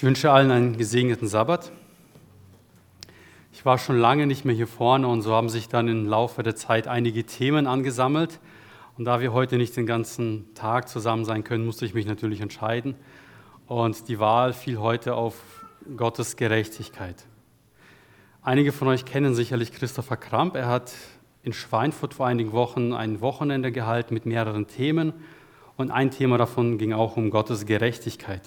Ich wünsche allen einen gesegneten Sabbat. Ich war schon lange nicht mehr hier vorne und so haben sich dann im Laufe der Zeit einige Themen angesammelt. Und da wir heute nicht den ganzen Tag zusammen sein können, musste ich mich natürlich entscheiden. Und die Wahl fiel heute auf Gottes Gerechtigkeit. Einige von euch kennen sicherlich Christopher Kramp. Er hat in Schweinfurt vor einigen Wochen ein Wochenende gehalten mit mehreren Themen. Und ein Thema davon ging auch um Gottes Gerechtigkeit.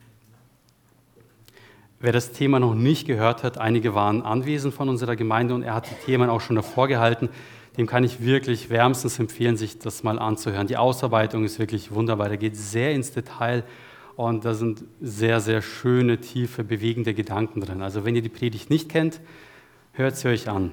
Wer das Thema noch nicht gehört hat, einige waren anwesend von unserer Gemeinde und er hat die Themen auch schon davor gehalten, dem kann ich wirklich wärmstens empfehlen, sich das mal anzuhören. Die Ausarbeitung ist wirklich wunderbar, da geht sehr ins Detail und da sind sehr, sehr schöne, tiefe, bewegende Gedanken drin. Also wenn ihr die Predigt nicht kennt, hört sie euch an.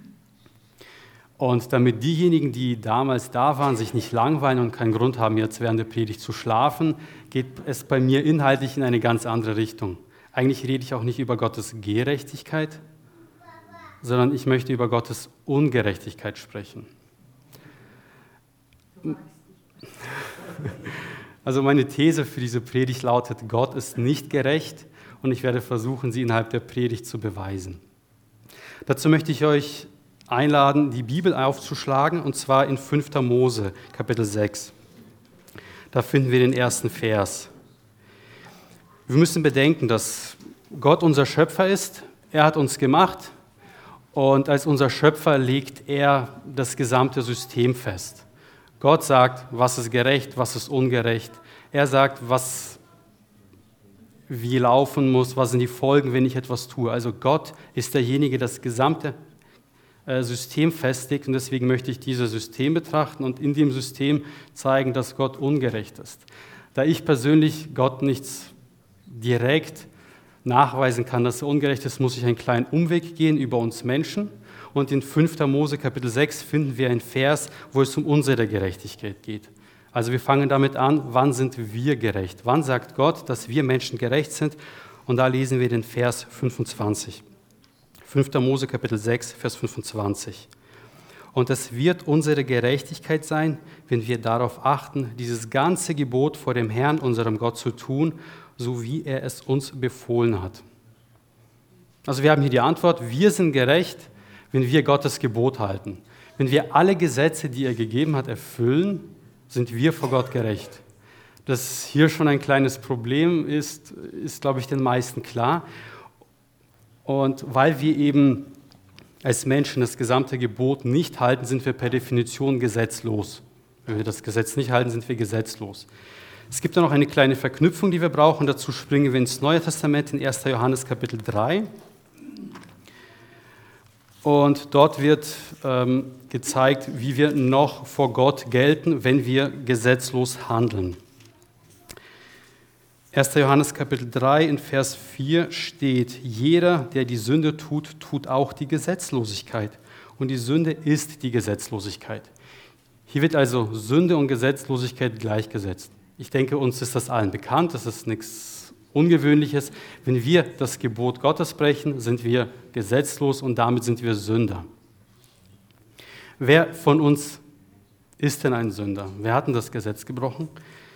Und damit diejenigen, die damals da waren, sich nicht langweilen und keinen Grund haben, jetzt während der Predigt zu schlafen, geht es bei mir inhaltlich in eine ganz andere Richtung. Eigentlich rede ich auch nicht über Gottes Gerechtigkeit, sondern ich möchte über Gottes Ungerechtigkeit sprechen. Also meine These für diese Predigt lautet, Gott ist nicht gerecht und ich werde versuchen, sie innerhalb der Predigt zu beweisen. Dazu möchte ich euch einladen, die Bibel aufzuschlagen, und zwar in 5. Mose, Kapitel 6. Da finden wir den ersten Vers. Wir müssen bedenken, dass Gott unser Schöpfer ist. Er hat uns gemacht und als unser Schöpfer legt er das gesamte System fest. Gott sagt, was ist gerecht, was ist ungerecht. Er sagt, was wie laufen muss, was sind die Folgen, wenn ich etwas tue. Also Gott ist derjenige, der das gesamte System festigt und deswegen möchte ich dieses System betrachten und in dem System zeigen, dass Gott ungerecht ist. Da ich persönlich Gott nichts direkt nachweisen kann, dass er ungerecht ist, muss ich einen kleinen Umweg gehen über uns Menschen. Und in 5. Mose Kapitel 6 finden wir einen Vers, wo es um unsere Gerechtigkeit geht. Also wir fangen damit an, wann sind wir gerecht? Wann sagt Gott, dass wir Menschen gerecht sind? Und da lesen wir den Vers 25. 5. Mose Kapitel 6, Vers 25. Und es wird unsere Gerechtigkeit sein, wenn wir darauf achten, dieses ganze Gebot vor dem Herrn, unserem Gott, zu tun, so wie er es uns befohlen hat. Also wir haben hier die Antwort, wir sind gerecht, wenn wir Gottes Gebot halten. Wenn wir alle Gesetze, die er gegeben hat, erfüllen, sind wir vor Gott gerecht. Dass hier schon ein kleines Problem ist, glaube ich, den meisten klar. Und weil wir eben als Menschen das gesamte Gebot nicht halten, sind wir per Definition gesetzlos. Wenn wir das Gesetz nicht halten, sind wir gesetzlos. Es gibt da noch eine kleine Verknüpfung, die wir brauchen. Dazu springen wir ins Neue Testament, in 1. Johannes Kapitel 3. Und dort wird gezeigt, wie wir noch vor Gott gelten, wenn wir gesetzlos handeln. 1. Johannes Kapitel 3 in Vers 4 steht, jeder, der die Sünde tut, tut auch die Gesetzlosigkeit. Und die Sünde ist die Gesetzlosigkeit. Hier wird also Sünde und Gesetzlosigkeit gleichgesetzt. Ich denke, uns ist das allen bekannt, das ist nichts Ungewöhnliches. Wenn wir das Gebot Gottes brechen, sind wir gesetzlos und damit sind wir Sünder. Wer von uns ist denn ein Sünder? Wer hat denn das Gesetz gebrochen?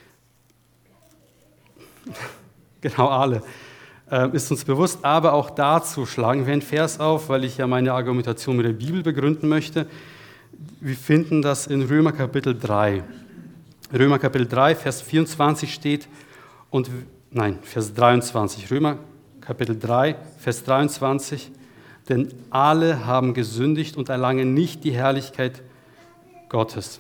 Genau, alle. Ist uns bewusst, aber auch dazu schlagen wir einen Vers auf, weil ich ja meine Argumentation mit der Bibel begründen möchte. Wir finden das in Römer Kapitel 3. Römer Kapitel 3, Vers 24 steht, Vers 23. Römer Kapitel 3, Vers 23. Denn alle haben gesündigt und erlangen nicht die Herrlichkeit Gottes.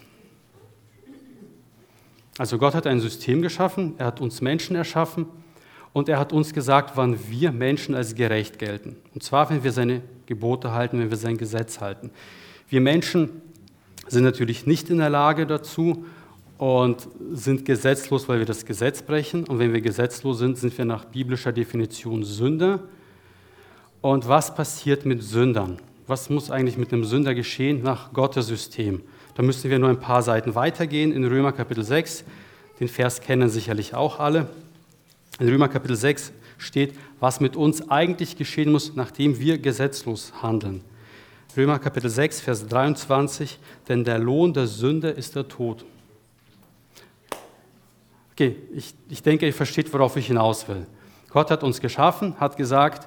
Also Gott hat ein System geschaffen, er hat uns Menschen erschaffen und er hat uns gesagt, wann wir Menschen als gerecht gelten. Und zwar, wenn wir seine Gebote halten, wenn wir sein Gesetz halten. Wir Menschen sind natürlich nicht in der Lage dazu und sind gesetzlos, weil wir das Gesetz brechen. Und wenn wir gesetzlos sind, sind wir nach biblischer Definition Sünder. Und was passiert mit Sündern? Was muss eigentlich mit einem Sünder geschehen nach Gottes System? Da müssen wir nur ein paar Seiten weitergehen in Römer Kapitel 6. Den Vers kennen sicherlich auch alle. In Römer Kapitel 6 steht, was mit uns eigentlich geschehen muss, nachdem wir gesetzlos handeln. Römer Kapitel 6, Vers 23, denn der Lohn der Sünde ist der Tod. Okay, ich denke, ihr versteht, worauf ich hinaus will. Gott hat uns geschaffen, hat gesagt,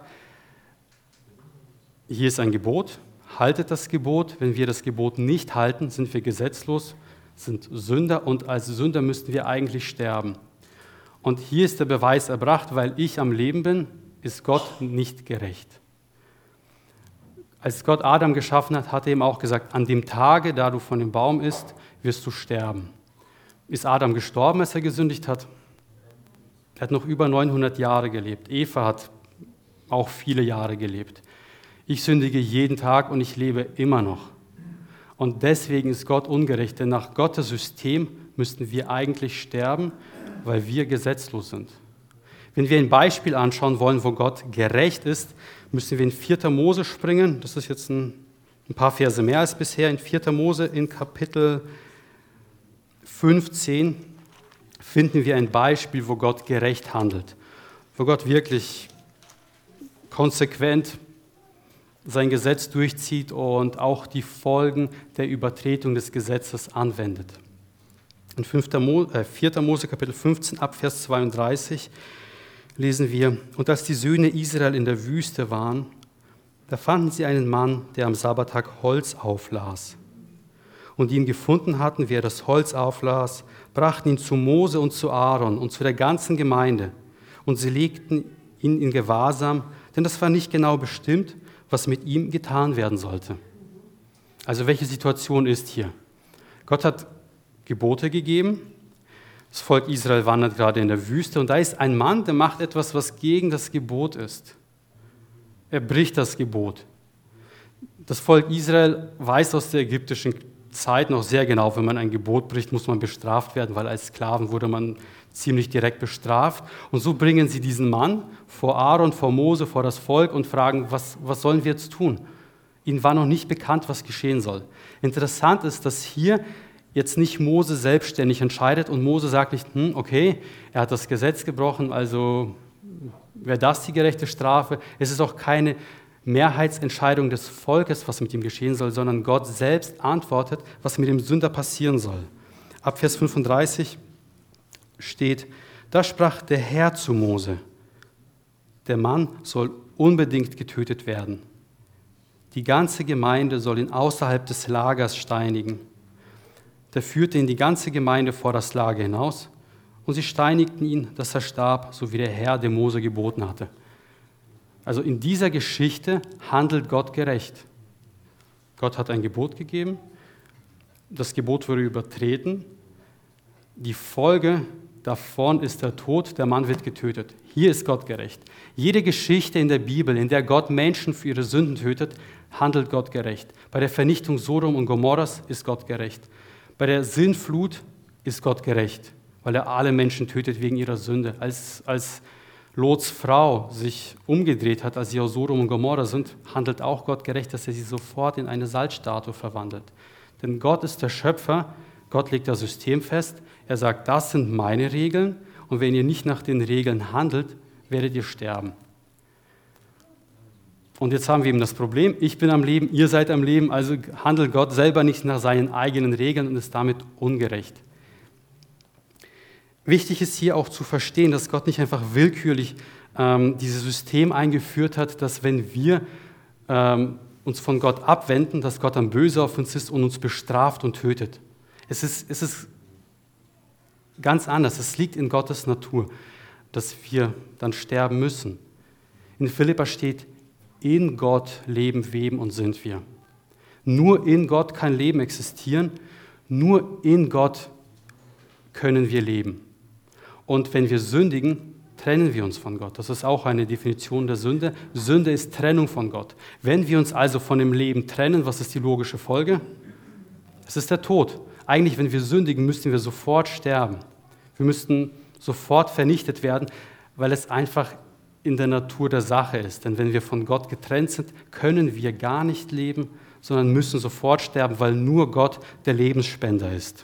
hier ist ein Gebot, haltet das Gebot. Wenn wir das Gebot nicht halten, sind wir gesetzlos, sind Sünder und als Sünder müssten wir eigentlich sterben. Und hier ist der Beweis erbracht, weil ich am Leben bin, ist Gott nicht gerecht. Als Gott Adam geschaffen hat, hat er ihm auch gesagt, an dem Tage, da du von dem Baum isst, wirst du sterben. Ist Adam gestorben, als er gesündigt hat? Er hat noch über 900 Jahre gelebt. Eva hat auch viele Jahre gelebt. Ich sündige jeden Tag und ich lebe immer noch. Und deswegen ist Gott ungerecht, denn nach Gottes System müssten wir eigentlich sterben, weil wir gesetzlos sind. Wenn wir ein Beispiel anschauen wollen, wo Gott gerecht ist, müssen wir in 4. Mose springen. Das ist jetzt ein paar Verse mehr als bisher. In 4. Mose in Kapitel 15 finden wir ein Beispiel, wo Gott gerecht handelt. Wo Gott wirklich konsequent sein Gesetz durchzieht und auch die Folgen der Übertretung des Gesetzes anwendet. In 4. Mose Kapitel 15 ab Vers 32 lesen wir, und als die Söhne Israel in der Wüste waren, da fanden sie einen Mann, der am Sabbattag Holz auflas. Und die ihn gefunden hatten, wie er das Holz auflas, brachten ihn zu Mose und zu Aaron und zu der ganzen Gemeinde. Und sie legten ihn in Gewahrsam, denn das war nicht genau bestimmt, was mit ihm getan werden sollte. Also welche Situation ist hier? Gott hat Gebote gegeben, das Volk Israel wandert gerade in der Wüste und da ist ein Mann, der macht etwas, was gegen das Gebot ist. Er bricht das Gebot. Das Volk Israel weiß aus der ägyptischen Zeit noch sehr genau, wenn man ein Gebot bricht, muss man bestraft werden, weil als Sklaven wurde man ziemlich direkt bestraft. Und so bringen sie diesen Mann vor Aaron, vor Mose, vor das Volk und fragen, was sollen wir jetzt tun? Ihnen war noch nicht bekannt, was geschehen soll. Interessant ist, dass hier jetzt nicht Mose selbstständig entscheidet und Mose sagt nicht, okay, er hat das Gesetz gebrochen, also wäre das die gerechte Strafe. Es ist auch keine Mehrheitsentscheidung des Volkes, was mit ihm geschehen soll, sondern Gott selbst antwortet, was mit dem Sünder passieren soll. Ab Vers 35 steht, da sprach der Herr zu Mose, der Mann soll unbedingt getötet werden. Die ganze Gemeinde soll ihn außerhalb des Lagers steinigen. Da führte ihn die ganze Gemeinde vor das Lager hinaus und sie steinigten ihn, dass er starb, so wie der Herr dem Mose geboten hatte. Also in dieser Geschichte handelt Gott gerecht. Gott hat ein Gebot gegeben, das Gebot wurde übertreten, die Folge davon ist der Tod, der Mann wird getötet. Hier ist Gott gerecht. Jede Geschichte in der Bibel, in der Gott Menschen für ihre Sünden tötet, handelt Gott gerecht. Bei der Vernichtung Sodom und Gomorras ist Gott gerecht. Bei der Sintflut ist Gott gerecht, weil er alle Menschen tötet wegen ihrer Sünde. Als Lots Frau sich umgedreht hat, als sie aus Sodom und Gomorra sind, handelt auch Gott gerecht, dass er sie sofort in eine Salzstatue verwandelt. Denn Gott ist der Schöpfer, Gott legt das System fest, er sagt, das sind meine Regeln und wenn ihr nicht nach den Regeln handelt, werdet ihr sterben. Und jetzt haben wir eben das Problem, ich bin am Leben, ihr seid am Leben, also handelt Gott selber nicht nach seinen eigenen Regeln und ist damit ungerecht. Wichtig ist hier auch zu verstehen, dass Gott nicht einfach willkürlich dieses System eingeführt hat, dass wenn wir uns von Gott abwenden, dass Gott dann böse auf uns ist und uns bestraft und tötet. Es ist ganz anders, es liegt in Gottes Natur, dass wir dann sterben müssen. In Philipper steht, in Gott leben, weben und sind wir. Nur in Gott kann Leben existieren, nur in Gott können wir leben. Und wenn wir sündigen, trennen wir uns von Gott. Das ist auch eine Definition der Sünde. Sünde ist Trennung von Gott. Wenn wir uns also von dem Leben trennen, was ist die logische Folge? Es ist der Tod. Eigentlich, wenn wir sündigen, müssten wir sofort sterben. Wir müssten sofort vernichtet werden, weil es einfach in der Natur der Sache ist. Denn wenn wir von Gott getrennt sind, können wir gar nicht leben, sondern müssen sofort sterben, weil nur Gott der Lebensspender ist.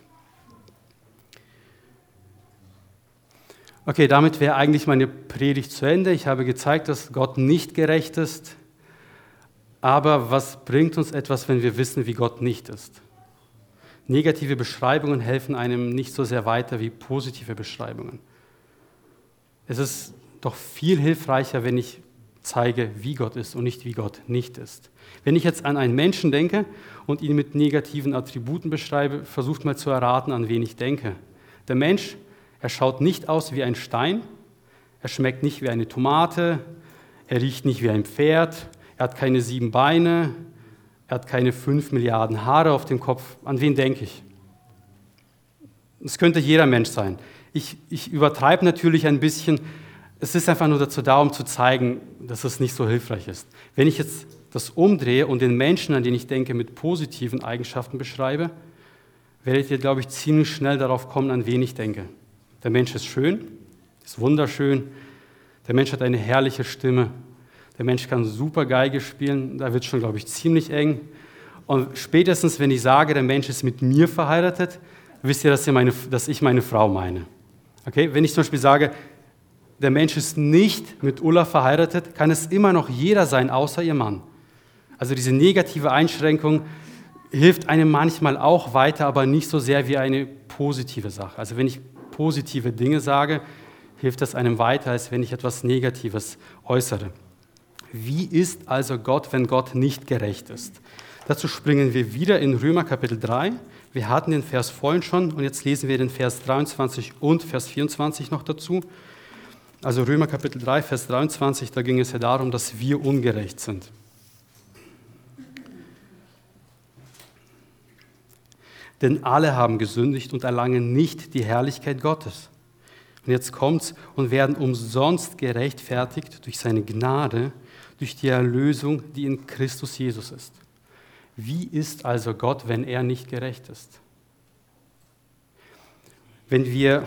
Okay, damit wäre eigentlich meine Predigt zu Ende. Ich habe gezeigt, dass Gott nicht gerecht ist. Aber was bringt uns etwas, wenn wir wissen, wie Gott nicht ist? Negative Beschreibungen helfen einem nicht so sehr weiter wie positive Beschreibungen. Es ist doch viel hilfreicher, wenn ich zeige, wie Gott ist und nicht, wie Gott nicht ist. Wenn ich jetzt an einen Menschen denke und ihn mit negativen Attributen beschreibe, versucht mal zu erraten, an wen ich denke. Der Mensch, er schaut nicht aus wie ein Stein, er schmeckt nicht wie eine Tomate, er riecht nicht wie ein Pferd, er hat keine 7 Beine, er hat keine 5 Milliarden Haare auf dem Kopf. An wen denke ich? Es könnte jeder Mensch sein. Ich übertreibe natürlich ein bisschen. Es ist einfach nur dazu da, um zu zeigen, dass es nicht so hilfreich ist. Wenn ich jetzt das umdrehe und den Menschen, an den ich denke, mit positiven Eigenschaften beschreibe, werdet ihr, glaube ich, ziemlich schnell darauf kommen, an wen ich denke. Der Mensch ist schön, ist wunderschön. Der Mensch hat eine herrliche Stimme. Der Mensch kann super Geige spielen. Da wird es schon, glaube ich, ziemlich eng. Und spätestens, wenn ich sage, der Mensch ist mit mir verheiratet, wisst ihr, dass ich meine Frau meine. Okay? Wenn ich zum Beispiel sage, der Mensch ist nicht mit Ulla verheiratet, kann es immer noch jeder sein, außer ihr Mann. Also diese negative Einschränkung hilft einem manchmal auch weiter, aber nicht so sehr wie eine positive Sache. Also wenn ich positive Dinge sage, hilft das einem weiter, als wenn ich etwas Negatives äußere. Wie ist also Gott, wenn Gott nicht gerecht ist? Dazu springen wir wieder in Römer Kapitel 3. Wir hatten den Vers vorhin schon und jetzt lesen wir den Vers 23 und Vers 24 noch dazu. Also Römer Kapitel 3, Vers 23, da ging es ja darum, dass wir ungerecht sind. Denn alle haben gesündigt und erlangen nicht die Herrlichkeit Gottes. Und jetzt kommt's und werden umsonst gerechtfertigt durch seine Gnade, durch die Erlösung, die in Christus Jesus ist. Wie ist also Gott, wenn er nicht gerecht ist? Wenn wir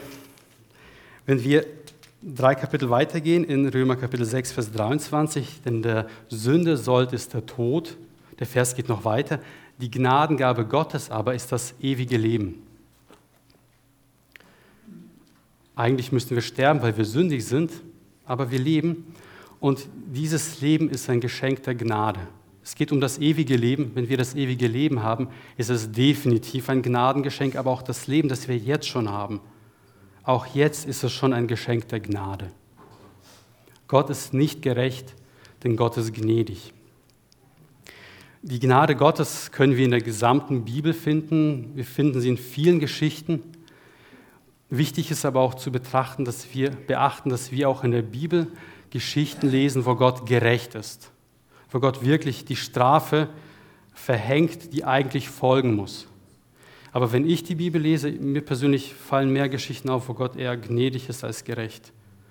3 Kapitel weitergehen, in Römer Kapitel 6, Vers 23, denn der Sünde sollt ist der Tod, der Vers geht noch weiter, die Gnadengabe Gottes aber ist das ewige Leben. Eigentlich müssten wir sterben, weil wir sündig sind, aber wir leben und dieses Leben ist ein Geschenk der Gnade. Es geht um das ewige Leben. Wenn wir das ewige Leben haben, ist es definitiv ein Gnadengeschenk, aber auch das Leben, das wir jetzt schon haben. Auch jetzt ist es schon ein Geschenk der Gnade. Gott ist nicht gerecht, denn Gott ist gnädig. Die Gnade Gottes können wir in der gesamten Bibel finden. Wir finden sie in vielen Geschichten. Wichtig ist aber auch zu beachten, dass wir auch in der Bibel Geschichten lesen, wo Gott gerecht ist. Wo Gott wirklich die Strafe verhängt, die eigentlich folgen muss. Aber wenn ich die Bibel lese, mir persönlich fallen mehr Geschichten auf, wo Gott eher gnädig ist als gerecht.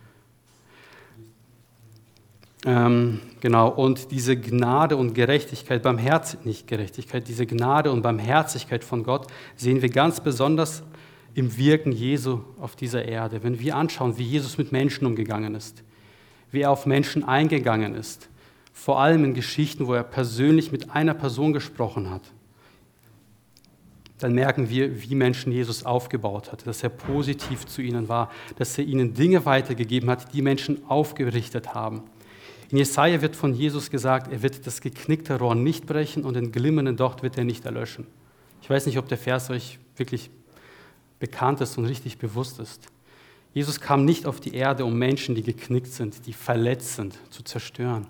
Genau, und diese Gnade und Gerechtigkeit, diese Gnade und Barmherzigkeit von Gott sehen wir ganz besonders im Wirken Jesu auf dieser Erde. Wenn wir anschauen, wie Jesus mit Menschen umgegangen ist, wie er auf Menschen eingegangen ist, vor allem in Geschichten, wo er persönlich mit einer Person gesprochen hat, dann merken wir, wie Menschen Jesus aufgebaut hat, dass er positiv zu ihnen war, dass er ihnen Dinge weitergegeben hat, die Menschen aufgerichtet haben. In Jesaja wird von Jesus gesagt, er wird das geknickte Rohr nicht brechen und den glimmenden Docht wird er nicht erlöschen. Ich weiß nicht, ob der Vers euch wirklich bekannt ist und richtig bewusst ist. Jesus kam nicht auf die Erde, um Menschen, die geknickt sind, die verletzt sind, zu zerstören.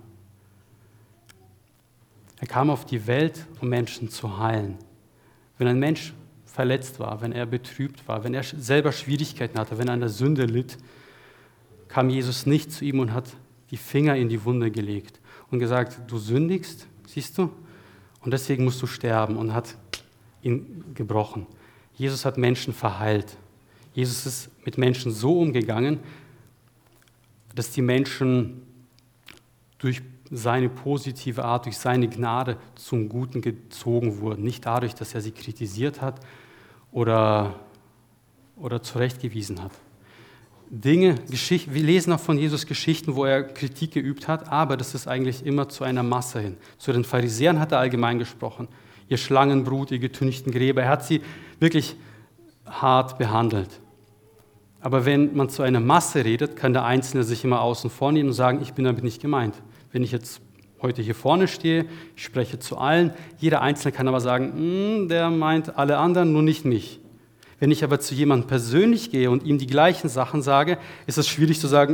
Er kam auf die Welt, um Menschen zu heilen. Wenn ein Mensch verletzt war, wenn er betrübt war, wenn er selber Schwierigkeiten hatte, wenn er an der Sünde litt, kam Jesus nicht zu ihm und hat die Finger in die Wunde gelegt und gesagt, du sündigst, siehst du, und deswegen musst du sterben, und hat ihn gebrochen. Jesus hat Menschen verheilt. Jesus ist mit Menschen so umgegangen, dass die Menschen durch seine positive Art, durch seine Gnade zum Guten gezogen wurden. Nicht dadurch, dass er sie kritisiert hat oder zurechtgewiesen hat. Wir lesen auch von Jesus Geschichten, wo er Kritik geübt hat, aber das ist eigentlich immer zu einer Masse hin. Zu den Pharisäern hat er allgemein gesprochen. Ihr Schlangenbrut, ihr getünchten Gräber, er hat sie wirklich hart behandelt. Aber wenn man zu einer Masse redet, kann der Einzelne sich immer außen vor nehmen und sagen, ich bin damit nicht gemeint. Wenn ich jetzt heute hier vorne stehe, ich spreche zu allen, jeder Einzelne kann aber sagen, der meint alle anderen, nur nicht mich. Wenn ich aber zu jemandem persönlich gehe und ihm die gleichen Sachen sage, ist es schwierig zu sagen,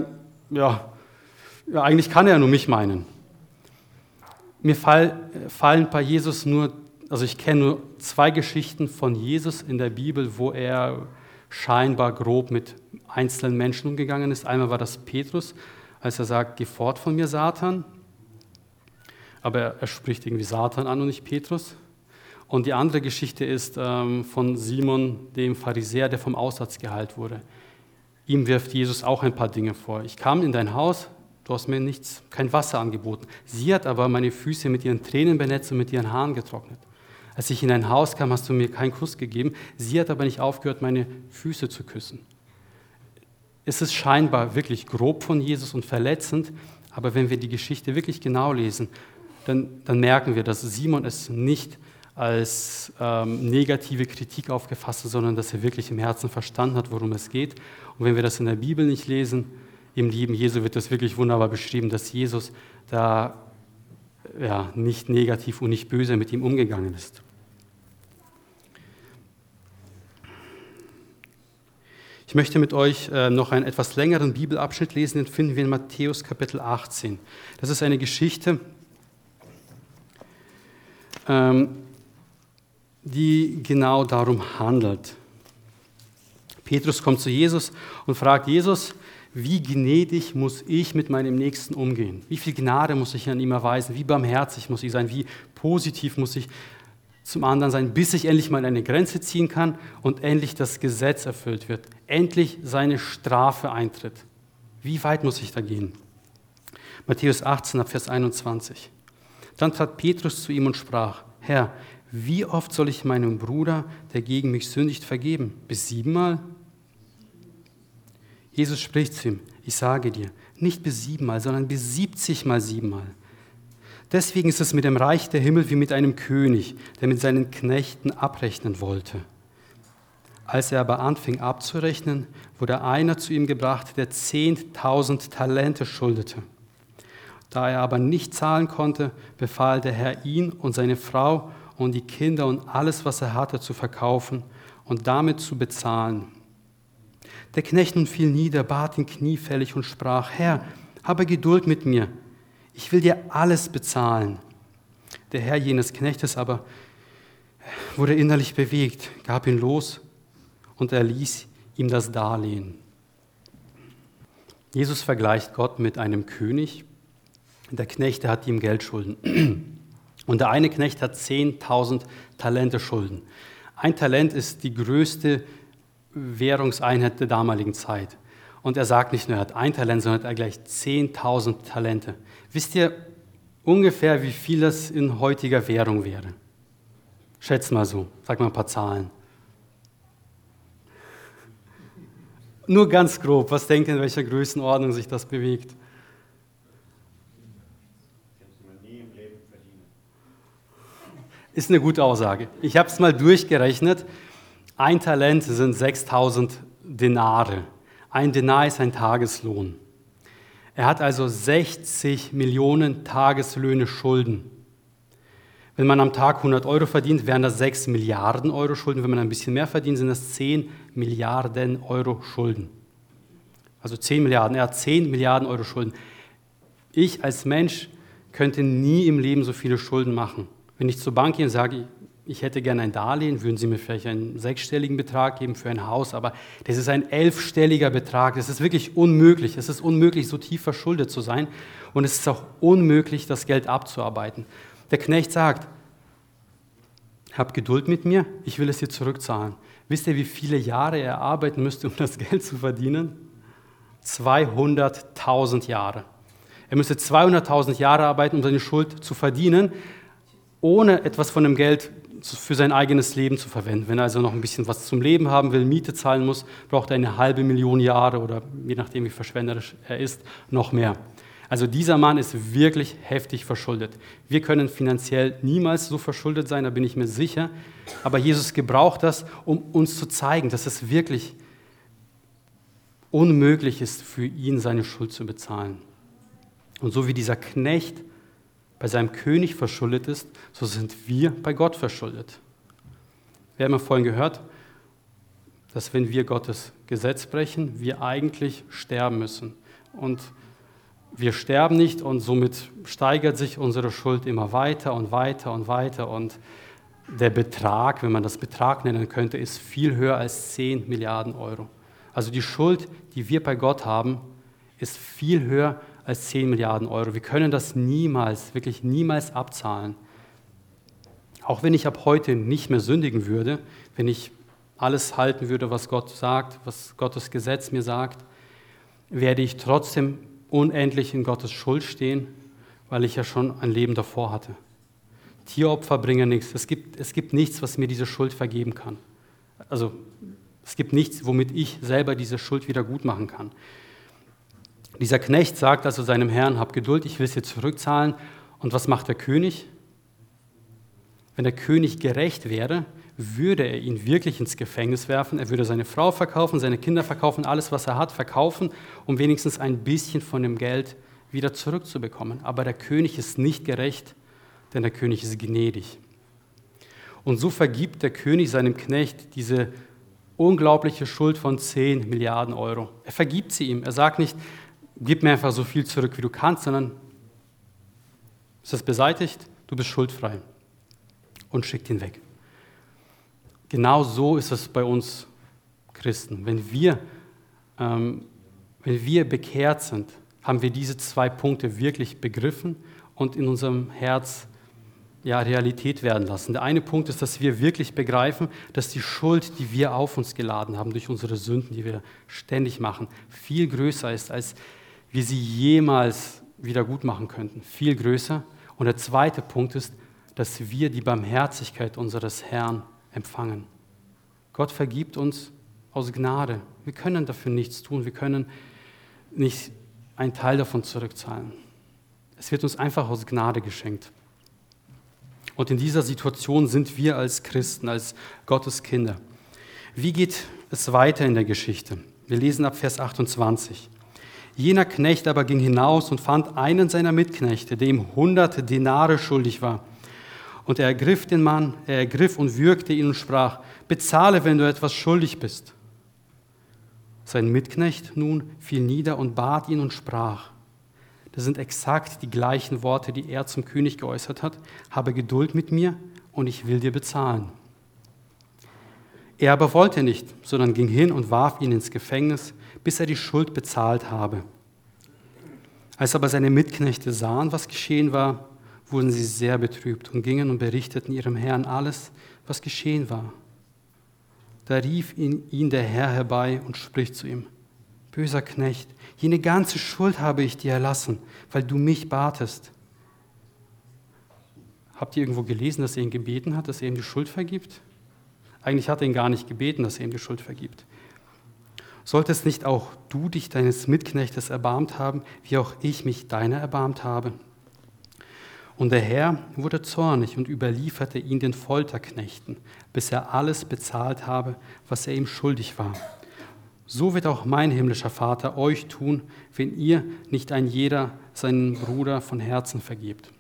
ja, eigentlich kann er nur mich meinen. Mir fallen bei Jesus ich kenne nur 2 Geschichten von Jesus in der Bibel, wo er scheinbar grob mit einzelnen Menschen umgegangen ist. Einmal war das Petrus, als er sagt, geh fort von mir, Satan. Aber er spricht irgendwie Satan an und nicht Petrus. Und die andere Geschichte ist von Simon, dem Pharisäer, der vom Aussatz geheilt wurde. Ihm wirft Jesus auch ein paar Dinge vor. Ich kam in dein Haus, du hast mir kein Wasser angeboten. Sie hat aber meine Füße mit ihren Tränen benetzt und mit ihren Haaren getrocknet. Als ich in dein Haus kam, hast du mir keinen Kuss gegeben. Sie hat aber nicht aufgehört, meine Füße zu küssen. Es ist scheinbar wirklich grob von Jesus und verletzend, aber wenn wir die Geschichte wirklich genau lesen, dann merken wir, dass Simon es nicht als negative Kritik aufgefasst hat, sondern dass er wirklich im Herzen verstanden hat, worum es geht. Und wenn wir das in der Bibel nicht lesen, im Leben Jesu wird das wirklich wunderbar beschrieben, dass Jesus da nicht negativ und nicht böse mit ihm umgegangen ist. Ich möchte mit euch noch einen etwas längeren Bibelabschnitt lesen, den finden wir in Matthäus Kapitel 18. Das ist eine Geschichte, die genau darum handelt. Petrus kommt zu Jesus und fragt Jesus, wie gnädig muss ich mit meinem Nächsten umgehen? Wie viel Gnade muss ich an ihm erweisen? Wie barmherzig muss ich sein? Wie positiv muss ich zum anderen sein, bis ich endlich mal eine Grenze ziehen kann und endlich das Gesetz erfüllt wird, endlich seine Strafe eintritt. Wie weit muss ich da gehen? Matthäus 18, Vers 21. Dann trat Petrus zu ihm und sprach, Herr, wie oft soll ich meinem Bruder, der gegen mich sündigt, vergeben? Bis 7-mal? Jesus spricht zu ihm, ich sage dir, nicht bis 7-mal, sondern bis 70-mal 7-mal. Deswegen ist es mit dem Reich der Himmel wie mit einem König, der mit seinen Knechten abrechnen wollte. Als er aber anfing abzurechnen, wurde einer zu ihm gebracht, der 10.000 Talente schuldete. Da er aber nicht zahlen konnte, befahl der Herr ihn und seine Frau und die Kinder und alles, was er hatte, zu verkaufen und damit zu bezahlen. Der Knecht nun fiel nieder, bat ihn kniefällig und sprach, Herr, habe Geduld mit mir, ich will dir alles bezahlen. Der Herr jenes Knechtes aber wurde innerlich bewegt, gab ihn los und erließ ihm das Darlehen. Jesus vergleicht Gott mit einem König. Der Knecht, der hat ihm Geldschulden. Und der eine Knecht hat 10.000 Talente Schulden. Ein Talent ist die größte Währungseinheit der damaligen Zeit. Und er sagt nicht nur, er hat ein Talent, sondern er hat gleich 10.000 Talente. Wisst ihr ungefähr, wie viel das in heutiger Währung wäre? Schätzt mal so, sag mal ein paar Zahlen. Nur ganz grob, was denkt ihr, in welcher Größenordnung sich das bewegt? Ist eine gute Aussage. Ich habe es mal durchgerechnet. Ein Talent sind 6.000 Denare. Ein Denar ist ein Tageslohn. Er hat also 60 Millionen Tageslöhne Schulden. Wenn man am Tag 100 Euro verdient, wären das 6 Milliarden Euro Schulden. Wenn man ein bisschen mehr verdient, sind das 10 Milliarden Euro Schulden. Also 10 Milliarden. Er hat 10 Milliarden Euro Schulden. Ich als Mensch könnte nie im Leben so viele Schulden machen. Wenn ich zur Bank gehe und sage, ich hätte gerne ein Darlehen, würden Sie mir vielleicht einen 6-stelligen Betrag geben für ein Haus, aber das ist ein 11-stelliger Betrag. Das ist wirklich unmöglich. Es ist unmöglich, so tief verschuldet zu sein. Und es ist auch unmöglich, das Geld abzuarbeiten. Der Knecht sagt, hab Geduld mit mir, ich will es dir zurückzahlen. Wisst ihr, wie viele Jahre er arbeiten müsste, um das Geld zu verdienen? 200.000 Jahre. Er müsste 200.000 Jahre arbeiten, um seine Schuld zu verdienen, ohne etwas von dem Geld für sein eigenes Leben zu verwenden. Wenn er also noch ein bisschen was zum Leben haben will, Miete zahlen muss, braucht er 500.000 Jahre oder je nachdem, wie verschwenderisch er ist, noch mehr. Also dieser Mann ist wirklich heftig verschuldet. Wir können finanziell niemals so verschuldet sein, da bin ich mir sicher. Aber Jesus gebraucht das, um uns zu zeigen, dass es wirklich unmöglich ist, für ihn seine Schuld zu bezahlen. Und so wie dieser Knecht bei seinem König verschuldet ist, so sind wir bei Gott verschuldet. Wir haben ja vorhin gehört, dass wenn wir Gottes Gesetz brechen, wir eigentlich sterben müssen. und wir sterben nicht und somit steigert sich unsere Schuld immer weiter und weiter und weiter und der Betrag, wenn man das Betrag nennen könnte, ist viel höher als 10 Milliarden Euro. Also die Schuld, die wir bei Gott haben, ist viel höher als 10 Milliarden Euro. Wir können das niemals, wirklich niemals abzahlen. Auch wenn ich ab heute nicht mehr sündigen würde, wenn ich alles halten würde, was Gott sagt, was Gottes Gesetz mir sagt, werde ich trotzdem unendlich in Gottes Schuld stehen, weil ich ja schon ein Leben davor hatte. Tieropfer bringen nichts. Es gibt nichts, was mir diese Schuld vergeben kann. Also es gibt nichts, womit ich selber diese Schuld wieder gut machen kann. Dieser Knecht sagt also seinem Herrn, hab Geduld, ich will es dir zurückzahlen. Und was macht der König? Wenn der König gerecht wäre, würde er ihn wirklich ins Gefängnis werfen. Er würde seine Frau verkaufen, seine Kinder verkaufen, alles, was er hat, verkaufen, um wenigstens ein bisschen von dem Geld wieder zurückzubekommen. Aber der König ist nicht gerecht, denn der König ist gnädig. Und so vergibt der König seinem Knecht diese unglaubliche Schuld von 10 Milliarden Euro. Er vergibt sie ihm. Er sagt nicht, gib mir einfach so viel zurück, wie du kannst, sondern ist das beseitigt, du bist schuldfrei und schickt ihn weg. Genau so ist es bei uns Christen. Wenn wir bekehrt sind, haben wir diese 2 Punkte wirklich begriffen und in unserem Herz Realität werden lassen. Der eine Punkt ist, dass wir wirklich begreifen, dass die Schuld, die wir auf uns geladen haben, durch unsere Sünden, die wir ständig machen, viel größer ist, als wir sie jemals wieder gut machen könnten. Viel größer. Und der zweite Punkt ist, dass wir die Barmherzigkeit unseres Herrn empfangen. Gott vergibt uns aus Gnade. Wir können dafür nichts tun. Wir können nicht einen Teil davon zurückzahlen. Es wird uns einfach aus Gnade geschenkt. Und in dieser Situation sind wir als Christen, als Gottes Kinder. Wie geht es weiter in der Geschichte? Wir lesen ab Vers 28. Jener Knecht aber ging hinaus und fand einen seiner Mitknechte, der ihm 100 Denare schuldig war. Und er ergriff den Mann, er ergriff und würgte ihn und sprach, bezahle, wenn du etwas schuldig bist. Sein Mitknecht nun fiel nieder und bat ihn und sprach, das sind exakt die gleichen Worte, die er zum König geäußert hat. Habe Geduld mit mir und ich will dir bezahlen. Er aber wollte nicht, sondern ging hin und warf ihn ins Gefängnis, bis er die Schuld bezahlt habe. Als aber seine Mitknechte sahen, was geschehen war, wurden sie sehr betrübt und gingen und berichteten ihrem Herrn alles, was geschehen war. Da rief ihn der Herr herbei und spricht zu ihm, böser Knecht, jene ganze Schuld habe ich dir erlassen, weil du mich batest. Habt ihr irgendwo gelesen, dass er ihn gebeten hat, dass er ihm die Schuld vergibt? Eigentlich hat er ihn gar nicht gebeten, dass er ihm die Schuld vergibt. Solltest nicht auch du dich deines Mitknechtes erbarmt haben, wie auch ich mich deiner erbarmt habe? Und der Herr wurde zornig und überlieferte ihn den Folterknechten, bis er alles bezahlt habe, was er ihm schuldig war. So wird auch mein himmlischer Vater euch tun, wenn ihr nicht ein jeder seinen Bruder von Herzen vergebt.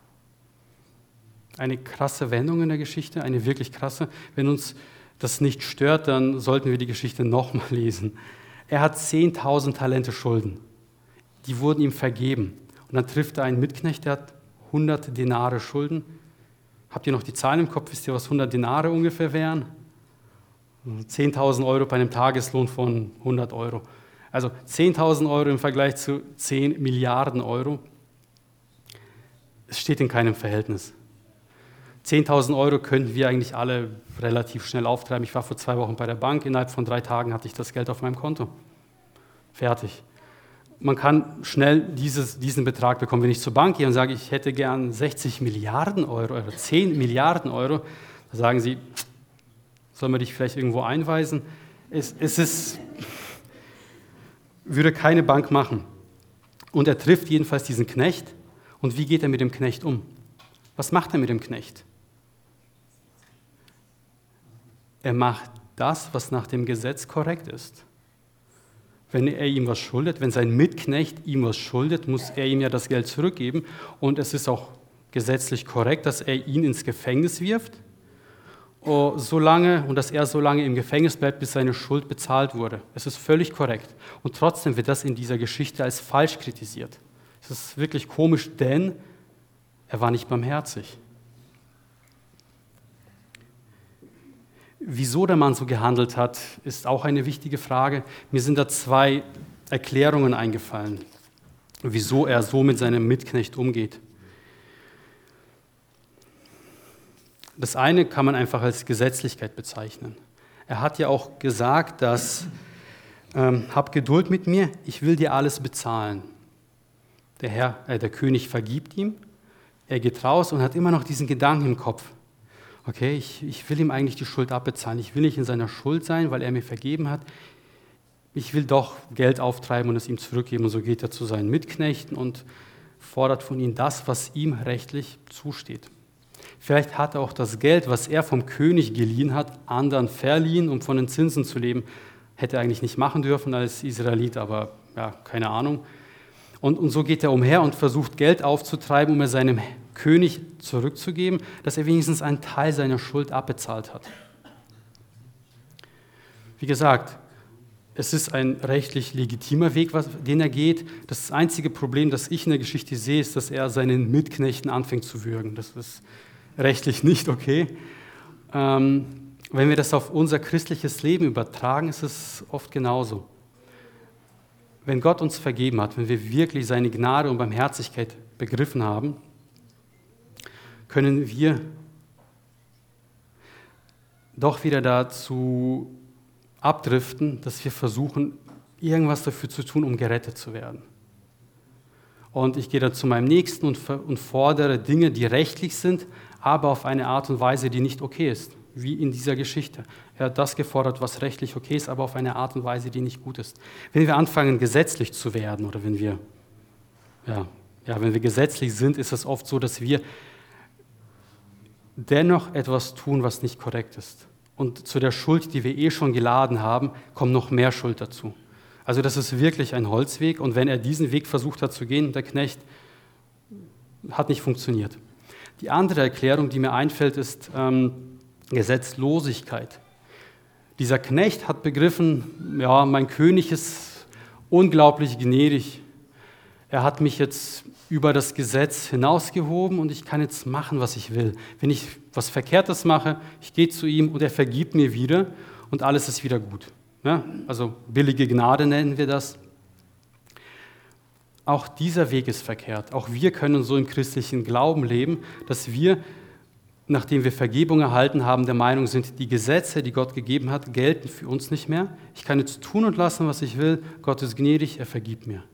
Eine krasse Wendung in der Geschichte, eine wirklich krasse. Wenn uns das nicht stört, dann sollten wir die Geschichte nochmal lesen. Er hat 10.000 Talente Schulden. Die wurden ihm vergeben. Und dann trifft er einen Mitknecht, der hat 100 Denare Schulden. Habt ihr noch die Zahlen im Kopf? Wisst ihr, was 100 Denare ungefähr wären? 10.000 Euro bei einem Tageslohn von 100 Euro. Also 10.000 Euro im Vergleich zu 10 Milliarden Euro. Es steht in keinem Verhältnis. 10.000 Euro könnten wir eigentlich alle relativ schnell auftreiben. Ich war vor 2 Wochen bei der Bank, innerhalb von 3 Tagen hatte ich das Geld auf meinem Konto. Fertig. Man kann schnell diesen Betrag bekommen. Wenn ich zur Bank gehe und sage, ich hätte gern 60 Milliarden Euro oder 10 Milliarden Euro, dann sagen sie, sollen wir dich vielleicht irgendwo einweisen? Würde keine Bank machen. Und er trifft jedenfalls diesen Knecht. Und wie geht er mit dem Knecht um? Was macht er mit dem Knecht? Er macht das, was nach dem Gesetz korrekt ist. Wenn er ihm was schuldet, wenn sein Mitknecht ihm was schuldet, muss er ihm ja das Geld zurückgeben. Und es ist auch gesetzlich korrekt, dass er ihn ins Gefängnis wirft so lange und dass er so lange im Gefängnis bleibt, bis seine Schuld bezahlt wurde. Es ist völlig korrekt. Und trotzdem wird das in dieser Geschichte als falsch kritisiert. Es ist wirklich komisch, denn er war nicht barmherzig. Wieso der Mann so gehandelt hat, ist auch eine wichtige Frage. Mir sind da 2 Erklärungen eingefallen, wieso er so mit seinem Mitknecht umgeht. Das eine kann man einfach als Gesetzlichkeit bezeichnen. Er hat ja auch gesagt, dass hab Geduld mit mir, ich will dir alles bezahlen. Der König vergibt ihm, er geht raus und hat immer noch diesen Gedanken im Kopf. Okay, ich will ihm eigentlich die Schuld abbezahlen. Ich will nicht in seiner Schuld sein, weil er mir vergeben hat. Ich will doch Geld auftreiben und es ihm zurückgeben. Und so geht er zu seinen Mitknechten und fordert von ihnen das, was ihm rechtlich zusteht. Vielleicht hat er auch das Geld, was er vom König geliehen hat, anderen verliehen, um von den Zinsen zu leben. Hätte er eigentlich nicht machen dürfen als Israelit, aber ja, keine Ahnung. Und so geht er umher und versucht Geld aufzutreiben, um es seinem König zurückzugeben, dass er wenigstens einen Teil seiner Schuld abbezahlt hat. Wie gesagt, es ist ein rechtlich legitimer Weg, den er geht. Das einzige Problem, das ich in der Geschichte sehe, ist, dass er seinen Mitknechten anfängt zu würgen. Das ist rechtlich nicht okay. Wenn wir das auf unser christliches Leben übertragen, ist es oft genauso. Wenn Gott uns vergeben hat, wenn wir wirklich seine Gnade und Barmherzigkeit begriffen haben, können wir doch wieder dazu abdriften, dass wir versuchen, irgendwas dafür zu tun, um gerettet zu werden. Und ich gehe da zu meinem Nächsten und fordere Dinge, die rechtlich sind, aber auf eine Art und Weise, die nicht okay ist, wie in dieser Geschichte. Er hat das gefordert, was rechtlich okay ist, aber auf eine Art und Weise, die nicht gut ist. Wenn wir anfangen, gesetzlich zu werden oder wenn wir gesetzlich sind, ist es oft so, dass wir dennoch etwas tun, was nicht korrekt ist. Und zu der Schuld, die wir schon geladen haben, kommt noch mehr Schuld dazu. Also das ist wirklich ein Holzweg. Und wenn er diesen Weg versucht hat zu gehen, der Knecht, hat nicht funktioniert. Die andere Erklärung, die mir einfällt, ist Gesetzlosigkeit. Dieser Knecht hat begriffen, ja, mein König ist unglaublich gnädig. Er hat mich jetzt über das Gesetz hinausgehoben und ich kann jetzt machen, was ich will. Wenn ich was Verkehrtes mache, ich gehe zu ihm und er vergibt mir wieder und alles ist wieder gut. Ja, also billige Gnade nennen wir das. Auch dieser Weg ist verkehrt. Auch wir können so im christlichen Glauben leben, dass wir, nachdem wir Vergebung erhalten haben, der Meinung sind, die Gesetze, die Gott gegeben hat, gelten für uns nicht mehr. Ich kann jetzt tun und lassen, was ich will. Gott ist gnädig, er vergibt mir.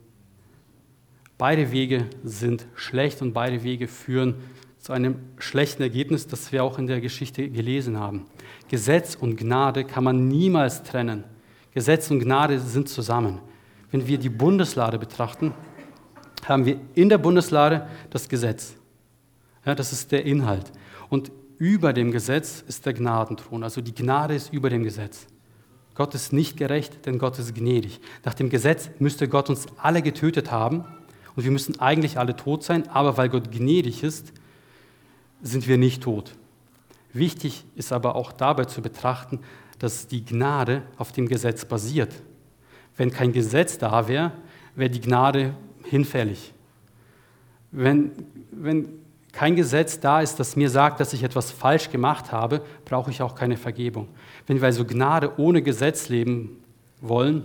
Beide Wege sind schlecht und beide Wege führen zu einem schlechten Ergebnis, das wir auch in der Geschichte gelesen haben. Gesetz und Gnade kann man niemals trennen. Gesetz und Gnade sind zusammen. Wenn wir die Bundeslade betrachten, haben wir in der Bundeslade das Gesetz. Ja, das ist der Inhalt. Und über dem Gesetz ist der Gnadenthron. Also die Gnade ist über dem Gesetz. Gott ist nicht gerecht, denn Gott ist gnädig. Nach dem Gesetz müsste Gott uns alle getötet haben und wir müssen eigentlich alle tot sein, aber weil Gott gnädig ist, sind wir nicht tot. Wichtig ist aber auch dabei zu betrachten, dass die Gnade auf dem Gesetz basiert. Wenn kein Gesetz da wäre, wäre die Gnade hinfällig. Wenn kein Gesetz da ist, das mir sagt, dass ich etwas falsch gemacht habe, brauche ich auch keine Vergebung. Wenn wir also Gnade ohne Gesetz leben wollen,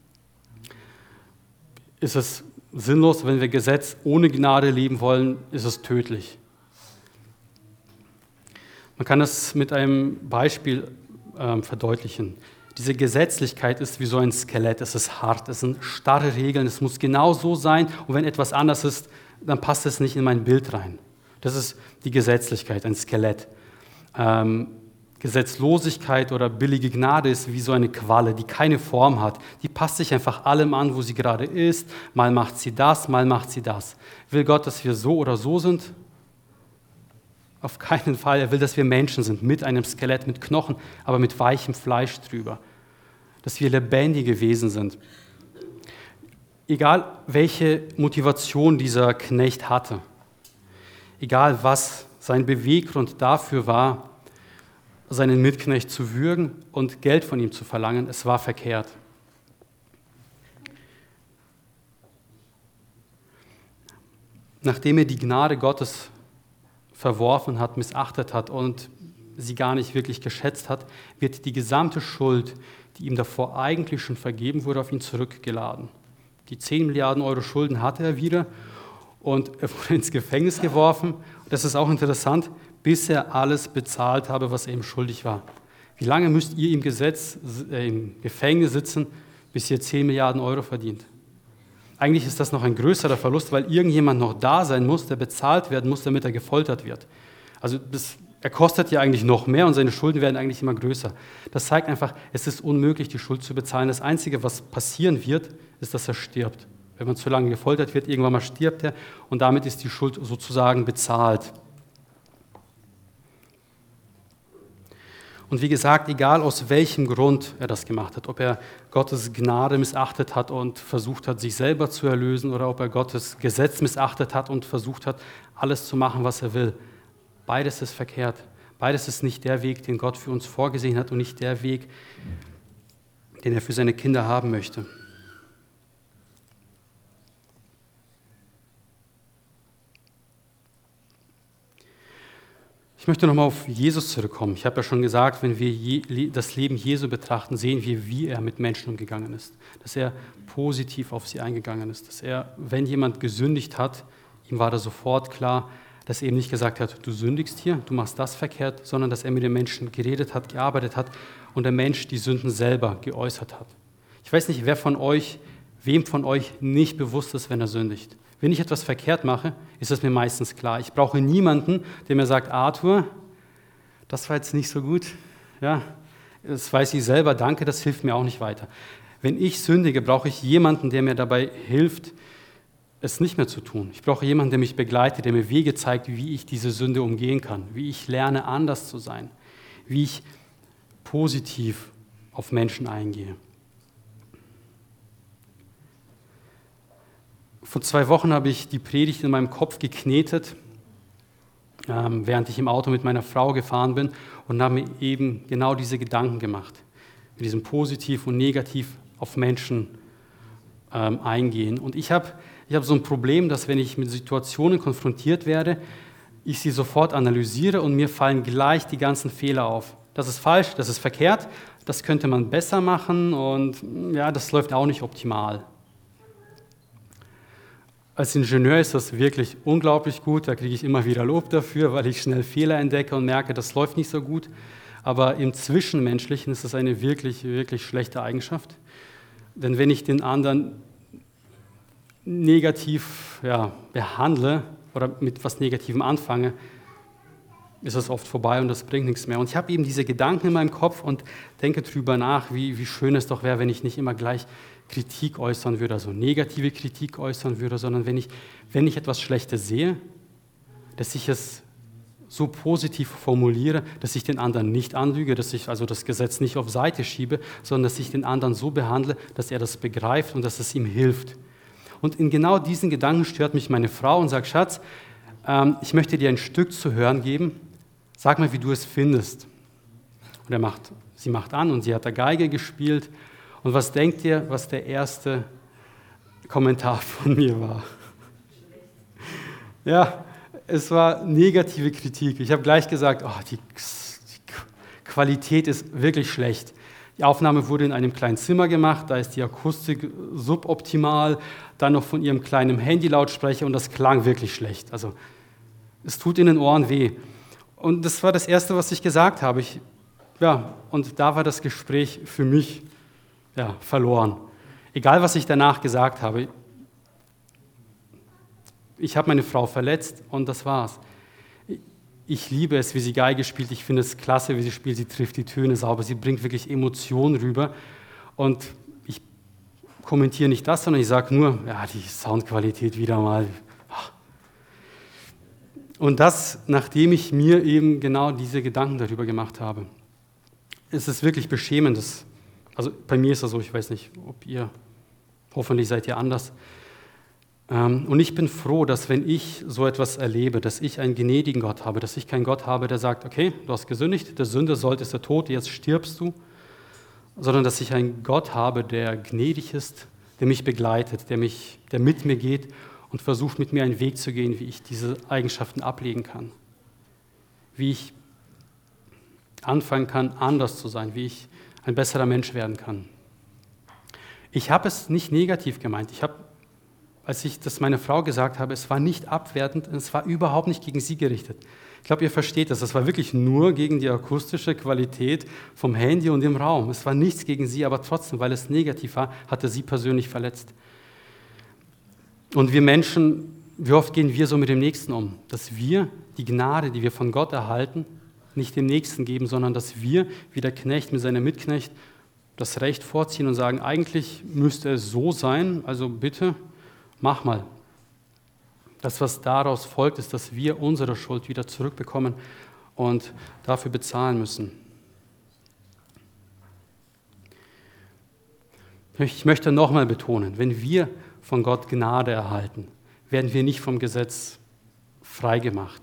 ist es sinnlos. Wenn wir Gesetz ohne Gnade leben wollen, ist es tödlich. Man kann das mit einem Beispiel verdeutlichen. Diese Gesetzlichkeit ist wie so ein Skelett, es ist hart, es sind starre Regeln, es muss genau so sein und wenn etwas anders ist, dann passt es nicht in mein Bild rein. Das ist die Gesetzlichkeit, ein Skelett. Gesetzlosigkeit oder billige Gnade ist wie so eine Qualle, die keine Form hat. Die passt sich einfach allem an, wo sie gerade ist. Mal macht sie das, mal macht sie das. Will Gott, dass wir so oder so sind? Auf keinen Fall. Er will, dass wir Menschen sind, mit einem Skelett, mit Knochen, aber mit weichem Fleisch drüber. Dass wir lebendige Wesen sind. Egal, welche Motivation dieser Knecht hatte, egal, was sein Beweggrund dafür war, seinen Mitknecht zu würgen und Geld von ihm zu verlangen. Es war verkehrt. Nachdem er die Gnade Gottes verworfen hat, missachtet hat und sie gar nicht wirklich geschätzt hat, wird die gesamte Schuld, die ihm davor eigentlich schon vergeben wurde, auf ihn zurückgeladen. Die 10 Milliarden Euro Schulden hatte er wieder und er wurde ins Gefängnis geworfen. Das ist auch interessant, bis er alles bezahlt habe, was er ihm schuldig war. Wie lange müsst ihr im Gefängnis sitzen, bis ihr 10 Milliarden Euro verdient? Eigentlich ist das noch ein größerer Verlust, weil irgendjemand noch da sein muss, der bezahlt werden muss, damit er gefoltert wird. Also er kostet ja eigentlich noch mehr und seine Schulden werden eigentlich immer größer. Das zeigt einfach, es ist unmöglich, die Schuld zu bezahlen. Das Einzige, was passieren wird, ist, dass er stirbt. Wenn man zu lange gefoltert wird, irgendwann mal stirbt er und damit ist die Schuld sozusagen bezahlt. Und wie gesagt, egal aus welchem Grund er das gemacht hat, ob er Gottes Gnade missachtet hat und versucht hat, sich selber zu erlösen oder ob er Gottes Gesetz missachtet hat und versucht hat, alles zu machen, was er will. Beides ist verkehrt. Beides ist nicht der Weg, den Gott für uns vorgesehen hat und nicht der Weg, den er für seine Kinder haben möchte. Ich möchte nochmal auf Jesus zurückkommen. Ich habe ja schon gesagt, wenn wir das Leben Jesu betrachten, sehen wir, wie er mit Menschen umgegangen ist. Dass er positiv auf sie eingegangen ist. Dass er, wenn jemand gesündigt hat, ihm war da sofort klar, dass er eben nicht gesagt hat, du sündigst hier, du machst das verkehrt, sondern dass er mit den Menschen geredet hat, gearbeitet hat und der Mensch die Sünden selber geäußert hat. Ich weiß nicht, wem von euch nicht bewusst ist, wenn er sündigt. Wenn ich etwas verkehrt mache, ist es mir meistens klar. Ich brauche niemanden, der mir sagt, Arthur, das war jetzt nicht so gut. Ja, das weiß ich selber, danke, das hilft mir auch nicht weiter. Wenn ich sündige, brauche ich jemanden, der mir dabei hilft, es nicht mehr zu tun. Ich brauche jemanden, der mich begleitet, der mir Wege zeigt, wie ich diese Sünde umgehen kann, wie ich lerne, anders zu sein, wie ich positiv auf Menschen eingehe. Vor 2 Wochen habe ich die Predigt in meinem Kopf geknetet, während ich im Auto mit meiner Frau gefahren bin und habe mir eben genau diese Gedanken gemacht, mit diesem Positiv und Negativ auf Menschen eingehen. Und ich habe so ein Problem, dass wenn ich mit Situationen konfrontiert werde, ich sie sofort analysiere und mir fallen gleich die ganzen Fehler auf. Das ist falsch, das ist verkehrt, das könnte man besser machen und ja, das läuft auch nicht optimal. Als Ingenieur ist das wirklich unglaublich gut, da kriege ich immer wieder Lob dafür, weil ich schnell Fehler entdecke und merke, das läuft nicht so gut. Aber im Zwischenmenschlichen ist das eine wirklich, wirklich schlechte Eigenschaft. Denn wenn ich den anderen negativ behandle oder mit etwas Negativem anfange, ist das oft vorbei und das bringt nichts mehr. Und ich habe eben diese Gedanken in meinem Kopf und denke drüber nach, wie schön es doch wäre, wenn ich nicht immer gleich Kritik äußern würde, also negative Kritik äußern würde, sondern wenn ich etwas Schlechtes sehe, dass ich es so positiv formuliere, dass ich den anderen nicht anlüge, dass ich also das Gesetz nicht auf Seite schiebe, sondern dass ich den anderen so behandle, dass er das begreift und dass es ihm hilft. Und in genau diesen Gedanken stört mich meine Frau und sagt, Schatz, ich möchte dir ein Stück zu hören geben, sag mal, wie du es findest. Und sie macht an und sie hat da Geige gespielt. Und was denkt ihr, was der erste Kommentar von mir war? Ja, es war negative Kritik. Ich habe gleich gesagt, die Qualität ist wirklich schlecht. Die Aufnahme wurde in einem kleinen Zimmer gemacht, da ist die Akustik suboptimal, dann noch von ihrem kleinen Handy-Lautsprecher und das klang wirklich schlecht. Also es tut in den Ohren weh. Und das war das Erste, was ich gesagt habe. Und da war das Gespräch für mich verloren. Egal, was ich danach gesagt habe, ich habe meine Frau verletzt und das war's. Ich liebe es, wie sie Geige spielt. Ich finde es klasse, wie sie spielt. Sie trifft die Töne sauber. Sie bringt wirklich Emotionen rüber. Und ich kommentiere nicht das, sondern ich sage nur, die Soundqualität wieder mal. Und das, nachdem ich mir eben genau diese Gedanken darüber gemacht habe. Es ist wirklich beschämend. Also bei mir ist das so, ich weiß nicht, ob ihr, hoffentlich seid ihr anders. Und ich bin froh, dass wenn ich so etwas erlebe, dass ich einen gnädigen Gott habe, dass ich keinen Gott habe, der sagt, okay, du hast gesündigt, der Sünde ist der Tod, jetzt stirbst du, sondern dass ich einen Gott habe, der gnädig ist, der mich begleitet, der mit mir geht und versucht, mit mir einen Weg zu gehen, wie ich diese Eigenschaften ablegen kann, wie ich anfangen kann, anders zu sein, wie ich ein besserer Mensch werden kann. Ich habe es nicht negativ gemeint. Als ich das meiner Frau gesagt habe, es war nicht abwertend, es war überhaupt nicht gegen sie gerichtet. Ich glaube, ihr versteht das. Es war wirklich nur gegen die akustische Qualität vom Handy und im Raum. Es war nichts gegen sie, aber trotzdem, weil es negativ war, hat er sie persönlich verletzt. Und wir Menschen, wie oft gehen wir so mit dem Nächsten um? Dass wir die Gnade, die wir von Gott erhalten, nicht dem Nächsten geben, sondern dass wir, wie der Knecht mit seinem Mitknecht, das Recht vorziehen und sagen, eigentlich müsste es so sein, also bitte, mach mal. Das, was daraus folgt, ist, dass wir unsere Schuld wieder zurückbekommen und dafür bezahlen müssen. Ich möchte nochmal betonen, wenn wir von Gott Gnade erhalten, werden wir nicht vom Gesetz freigemacht.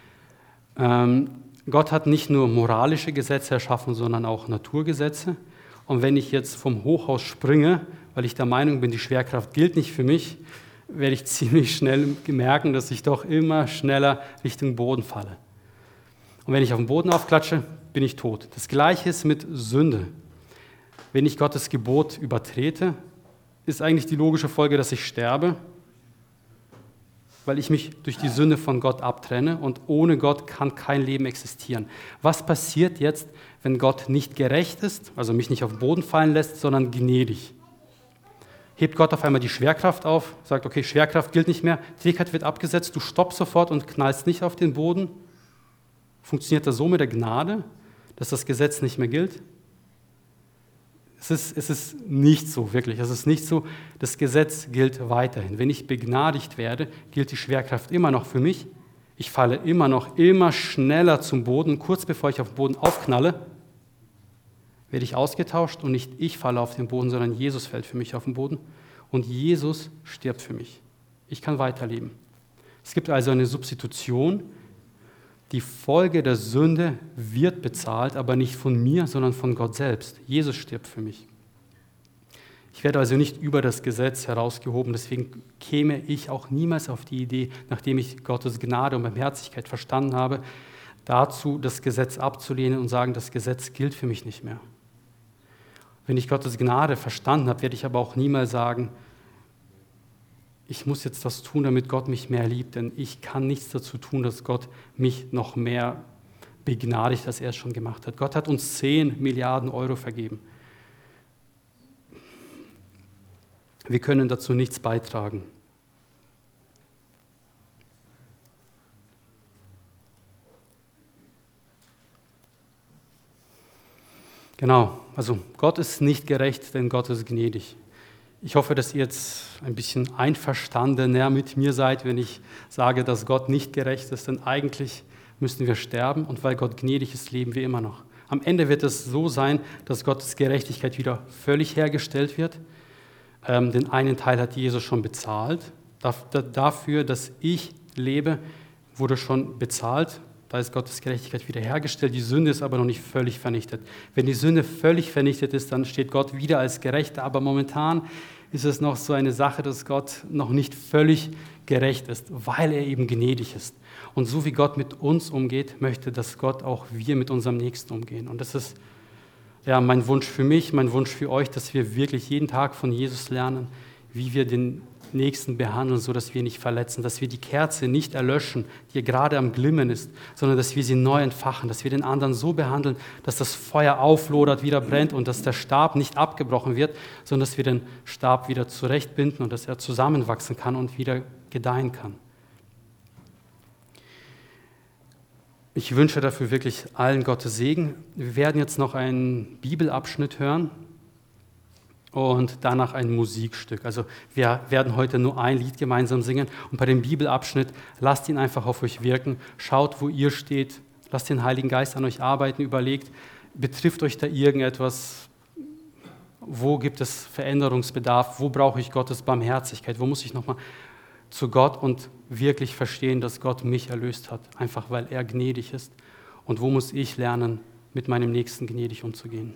Gott hat nicht nur moralische Gesetze erschaffen, sondern auch Naturgesetze. Und wenn ich jetzt vom Hochhaus springe, weil ich der Meinung bin, die Schwerkraft gilt nicht für mich, werde ich ziemlich schnell merken, dass ich doch immer schneller Richtung Boden falle. Und wenn ich auf den Boden aufklatsche, bin ich tot. Das Gleiche ist mit Sünde. Wenn ich Gottes Gebot übertrete, ist eigentlich die logische Folge, dass ich sterbe, weil ich mich durch die Sünde von Gott abtrenne und ohne Gott kann kein Leben existieren. Was passiert jetzt, wenn Gott nicht gerecht ist, also mich nicht auf den Boden fallen lässt, sondern gnädig? Hebt Gott auf einmal die Schwerkraft auf, sagt, okay, Schwerkraft gilt nicht mehr, Trägheit wird abgesetzt, du stoppst sofort und knallst nicht auf den Boden. Funktioniert das so mit der Gnade, dass das Gesetz nicht mehr gilt? Es ist nicht so, wirklich. Es ist nicht so. Das Gesetz gilt weiterhin. Wenn ich begnadigt werde, gilt die Schwerkraft immer noch für mich. Ich falle immer schneller zum Boden. Kurz bevor ich auf den Boden aufknalle, werde ich ausgetauscht und nicht ich falle auf den Boden, sondern Jesus fällt für mich auf den Boden. Und Jesus stirbt für mich. Ich kann weiterleben. Es gibt also eine Substitution. Die Folge der Sünde wird bezahlt, aber nicht von mir, sondern von Gott selbst. Jesus stirbt für mich. Ich werde also nicht über das Gesetz herausgehoben, deswegen käme ich auch niemals auf die Idee, nachdem ich Gottes Gnade und Barmherzigkeit verstanden habe, dazu das Gesetz abzulehnen und sagen, das Gesetz gilt für mich nicht mehr. Wenn ich Gottes Gnade verstanden habe, werde ich aber auch niemals sagen, ich muss jetzt das tun, damit Gott mich mehr liebt, denn ich kann nichts dazu tun, dass Gott mich noch mehr begnadigt, als er es schon gemacht hat. Gott hat uns 10 Milliarden Euro vergeben. Wir können dazu nichts beitragen. Genau, also Gott ist nicht gerecht, denn Gott ist gnädig. Ich hoffe, dass ihr jetzt ein bisschen einverstandener mit mir seid, wenn ich sage, dass Gott nicht gerecht ist, denn eigentlich müssten wir sterben und weil Gott gnädig ist, leben wir immer noch. Am Ende wird es so sein, dass Gottes Gerechtigkeit wieder völlig hergestellt wird. Den einen Teil hat Jesus schon bezahlt. Dafür, dass ich lebe, wurde schon bezahlt. Da ist Gottes Gerechtigkeit wiederhergestellt. Die Sünde ist aber noch nicht völlig vernichtet. Wenn die Sünde völlig vernichtet ist, dann steht Gott wieder als Gerechter. Aber momentan ist es noch so eine Sache, dass Gott noch nicht völlig gerecht ist, weil er eben gnädig ist. Und so wie Gott mit uns umgeht, möchte, dass Gott auch wir mit unserem Nächsten umgehen. Und das ist ja mein Wunsch für mich, mein Wunsch für euch, dass wir wirklich jeden Tag von Jesus lernen, wie wir den Nächsten behandeln, so dass wir nicht verletzen, dass wir die Kerze nicht erlöschen, die gerade am Glimmen ist, sondern dass wir sie neu entfachen, dass wir den anderen so behandeln, dass das Feuer auflodert, wieder brennt und dass der Stab nicht abgebrochen wird, sondern dass wir den Stab wieder zurechtbinden und dass er zusammenwachsen kann und wieder gedeihen kann. Ich wünsche dafür wirklich allen Gottes Segen. Wir werden jetzt noch einen Bibelabschnitt hören und danach ein Musikstück. Also wir werden heute nur ein Lied gemeinsam singen und bei dem Bibelabschnitt lasst ihn einfach auf euch wirken, schaut, wo ihr steht, lasst den Heiligen Geist an euch arbeiten, überlegt, betrifft euch da irgendetwas, wo gibt es Veränderungsbedarf, wo brauche ich Gottes Barmherzigkeit, wo muss ich nochmal zu Gott und wirklich verstehen, dass Gott mich erlöst hat, einfach weil er gnädig ist. Und wo muss ich lernen, mit meinem Nächsten gnädig umzugehen?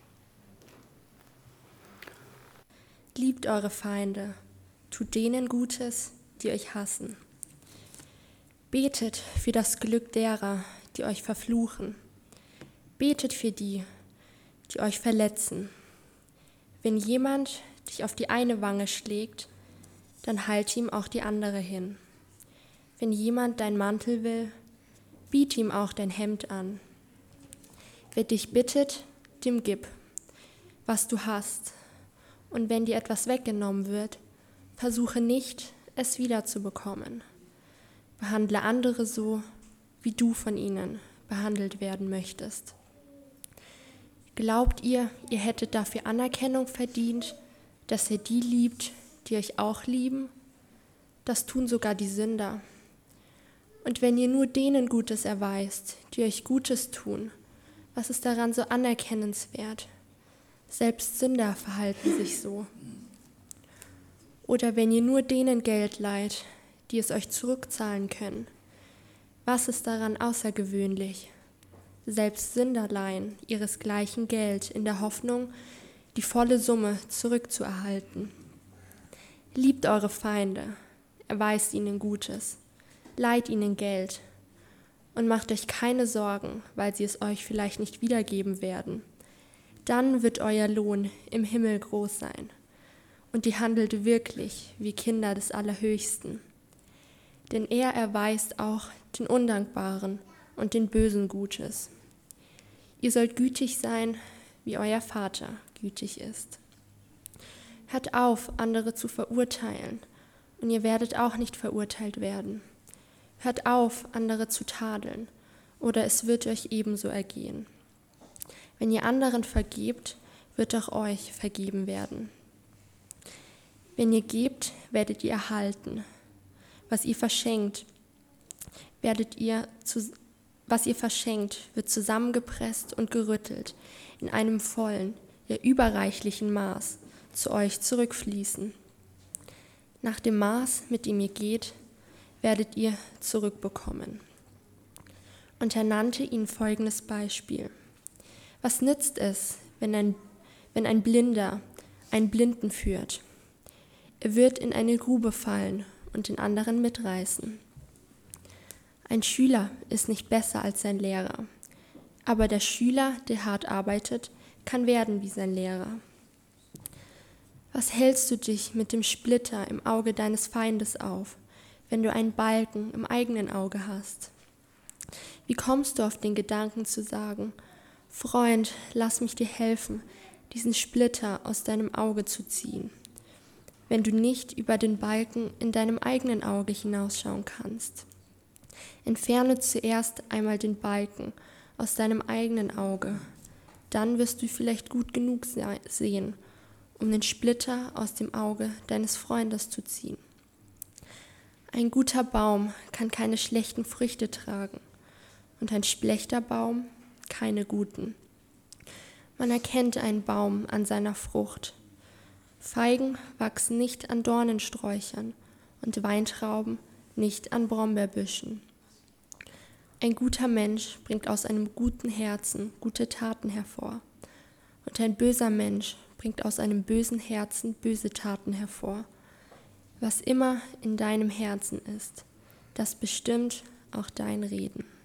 Liebt eure Feinde, tut denen Gutes, die euch hassen. Betet für das Glück derer, die euch verfluchen. Betet für die euch verletzen. Wenn jemand dich auf die eine Wange schlägt, dann halte ihm auch die andere hin. Wenn jemand dein Mantel will, biete ihm auch dein Hemd an. Wer dich bittet, dem gib, was du hast. Und wenn dir etwas weggenommen wird, versuche nicht, es wiederzubekommen. Behandle andere so, wie du von ihnen behandelt werden möchtest. Glaubt ihr, ihr hättet dafür Anerkennung verdient, dass ihr die liebt, die euch auch lieben? Das tun sogar die Sünder. Und wenn ihr nur denen Gutes erweist, die euch Gutes tun, was ist daran so anerkennenswert? Selbst Sünder verhalten sich so. Oder wenn ihr nur denen Geld leiht, die es euch zurückzahlen können, was ist daran außergewöhnlich? Selbst Sünder leihen ihresgleichen Geld in der Hoffnung, die volle Summe zurückzuerhalten. Liebt eure Feinde, erweist ihnen Gutes, leiht ihnen Geld und macht euch keine Sorgen, weil sie es euch vielleicht nicht wiedergeben werden. Dann wird euer Lohn im Himmel groß sein und ihr handelt wirklich wie Kinder des Allerhöchsten. Denn er erweist auch den Undankbaren und den Bösen Gutes. Ihr sollt gütig sein, wie euer Vater gütig ist. Hört auf, andere zu verurteilen, und ihr werdet auch nicht verurteilt werden. Hört auf, andere zu tadeln, oder es wird euch ebenso ergehen. Wenn ihr anderen vergebt, wird auch euch vergeben werden. Wenn ihr gebt, werdet ihr erhalten. Was ihr verschenkt, wird zusammengepresst und gerüttelt, in einem vollen, ja überreichlichen Maß zu euch zurückfließen. Nach dem Maß, mit dem ihr geht, werdet ihr zurückbekommen. Und er nannte ihnen folgendes Beispiel. Was nützt es, wenn ein Blinder einen Blinden führt? Er wird in eine Grube fallen und den anderen mitreißen. Ein Schüler ist nicht besser als sein Lehrer, aber der Schüler, der hart arbeitet, kann werden wie sein Lehrer. Was hältst du dich mit dem Splitter im Auge deines Feindes auf, wenn du einen Balken im eigenen Auge hast? Wie kommst du auf den Gedanken zu sagen, Freund, lass mich dir helfen, diesen Splitter aus deinem Auge zu ziehen, wenn du nicht über den Balken in deinem eigenen Auge hinausschauen kannst? Entferne zuerst einmal den Balken aus deinem eigenen Auge, dann wirst du vielleicht gut genug sehen, um den Splitter aus dem Auge deines Freundes zu ziehen. Ein guter Baum kann keine schlechten Früchte tragen und ein schlechter Baum keine guten. Man erkennt einen Baum an seiner Frucht. Feigen wachsen nicht an Dornensträuchern und Weintrauben nicht an Brombeerbüschen. Ein guter Mensch bringt aus einem guten Herzen gute Taten hervor, und ein böser Mensch bringt aus einem bösen Herzen böse Taten hervor. Was immer in deinem Herzen ist, das bestimmt auch dein Reden.